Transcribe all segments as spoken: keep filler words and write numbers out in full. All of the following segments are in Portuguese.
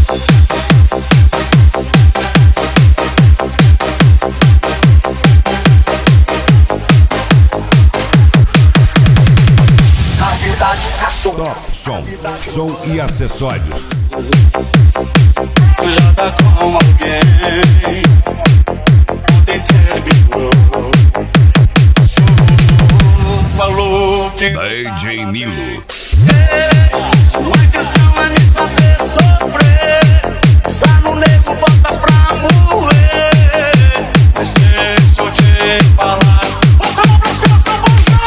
Top Som, som e acessórios. Já tá com alguém, ontem terminou. Falou que D J Nilo. a questão é me fazer sofrer. Só no nego bota pra morrer. Mas deixa eu te falar. Bota a mão pra cima, só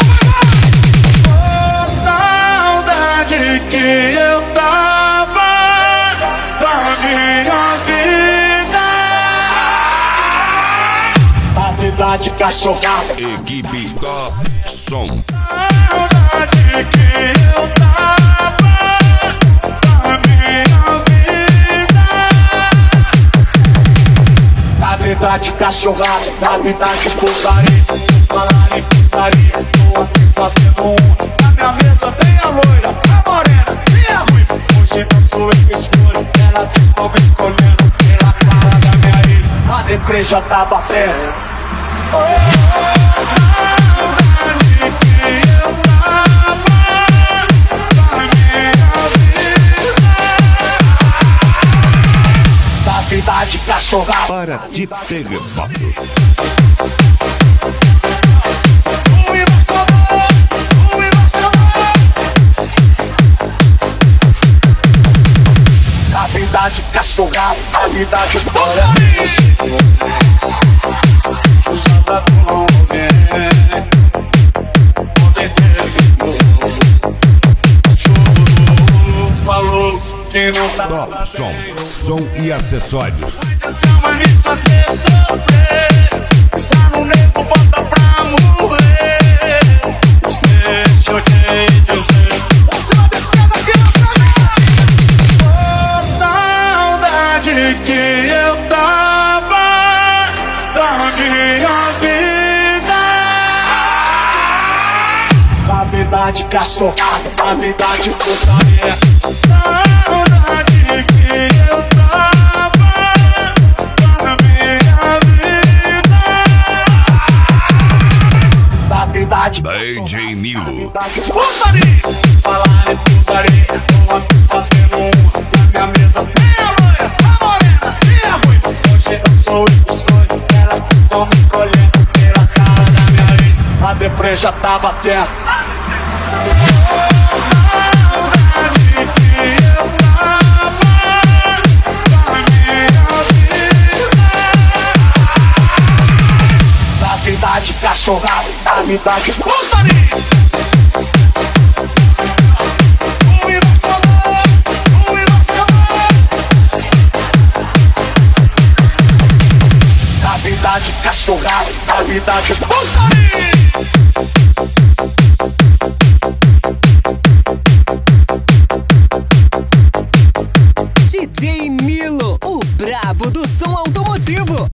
que eu tava na minha vida. A vida de cachorrada. Equipe Top Som. Saudade que eu tava na minha vida. A vida de cachorrada, a vida de putaria. Falar em putaria, tô aqui fazendo um. Na minha mesa tem a loira, a morena e a ruiva. Hoje não sou eu que escolho, ela que estão me escolhendo. Pela cara da minha ex, a deprê já tá batendo. Oh, saudade que eu tava na minha vida. Da vida de cachorrada. Para de terremoto. A vida de cachorrada, a vida de putaria. Já tá com alguém, ontem terminou. Chorou, falou que não tá. Top Som, som e acessórios. Vai me fazer sofrer. Só no nego bota pra morrer. Mas deixa eu te dizer. Você vai me escrever aqui na frente. Oh, saudade que eu tava da minha vida. A vida de cachorrada, a vida de putaria. Saudade que eu tava da minha vida. Da vida de D J Nilo. da de putaria. Falar em putaria, tô aqui fazendo um. Na minha mesa tem a loira, a morena e a ruiva. Hoje eu sou eu que escolho, ela que estão me escolhendo. Pela cara da minha ex, a deprê já tá batendo. Saudade que eu tava da minha vida. Da vida de cachorrada, da vida de putaria. A vida de cachorrada, a vida de putaria. D J Nilo, o brabo do som automotivo.